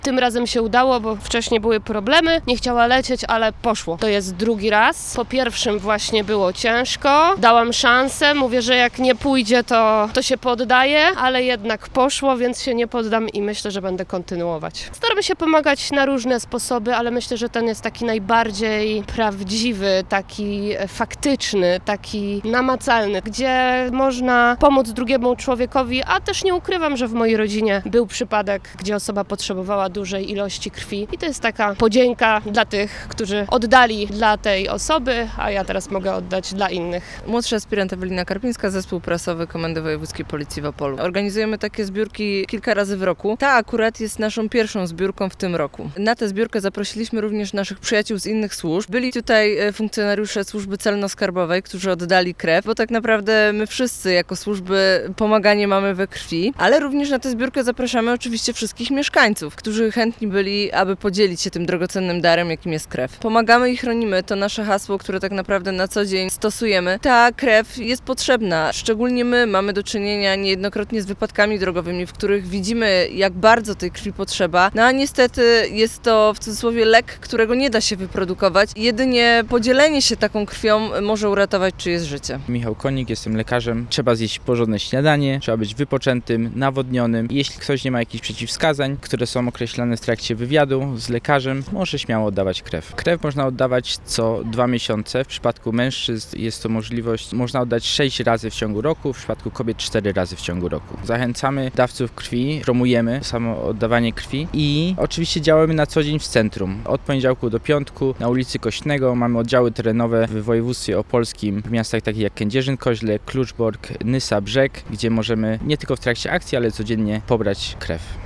Tym razem się udało, bo wcześniej były problemy. Nie chciała lecieć, ale poszło. To jest drugi raz. Po pierwszym właśnie było ciężko. Dałam szansę. Mówię, że jak nie pójdzie, to się poddaję, ale jednak poszło, więc się nie poddam i myślę, że będę kontynuować. Staramy się pomagać na różne sposoby, ale myślę, że ten jest taki najbardziej prawdziwy, taki faktyczny, taki namacalny, gdzie można pomóc drugiemu człowiekowi, a też nie ukrywam, że w mojej rodzinie był przypadek, gdzie osoba potrzebowała dużej ilości krwi i to jest taka podzięka dla tych, którzy oddali dla tej osoby, a ja teraz mogę oddać dla innych. Młodsza aspirant Ewelina Karpińska, zespół prasowy Komendy Wojewódzkiej Policji w Opolu. Organizujemy takie zbiórki kilka razy w roku. Ta akurat jest naszą pierwszą zbiórką w tym roku. Na tę zbiórkę zaprosiliśmy również naszych przyjaciół z innych służb. Byli tutaj funkcjonariusze służby celno-skarbowej, którzy oddali krew, bo tak naprawdę my wszyscy jako służby pomaganie mamy we krwi, ale również na tę zbiórkę zapraszamy oczywiście wszystkich mieszkańców, którzy chętni byli, aby podzielić się tym drogocennym darem, jakim jest krew. Pomagamy i chronimy, to nasze hasło, które tak naprawdę na co dzień stosujemy. Ta krew jest potrzebna, szczególnie my mamy do czynienia niejednokrotnie z wypadkami drogowymi, w których widzimy, jak bardzo tej krwi potrzeba, no a niestety jest to w cudzysłowie lek, którego nie da się wyprodukować. Jedynie podzielenie się taką krwią może uratować czyjeś życie. Michał Konik, jestem lekarzem. Trzeba zjeść porządne śniadanie, trzeba być wypoczętym, nawodnionym. Jeśli ktoś nie ma jakichś przeciwwskazań, które są określane w trakcie wywiadu z lekarzem, może śmiało oddawać krew. Krew można oddawać co 2 miesiące. W przypadku mężczyzn jest to możliwość, można oddać 6 razy w ciągu roku, w przypadku kobiet 4 razy w ciągu roku. Zachęcamy dawców krwi, promujemy samo oddawanie krwi i oczywiście działamy na co dzień w centrum. Od poniedziałku do piątku na ulicy Kośnego mamy oddziały terenowe w województwie opolskim, w miastach takich jak Kędzierzyn-Koźle, Kluczbork, Nysa, Brzeg, gdzie możemy nie tylko w trakcie akcji, ale codziennie pobrać krew.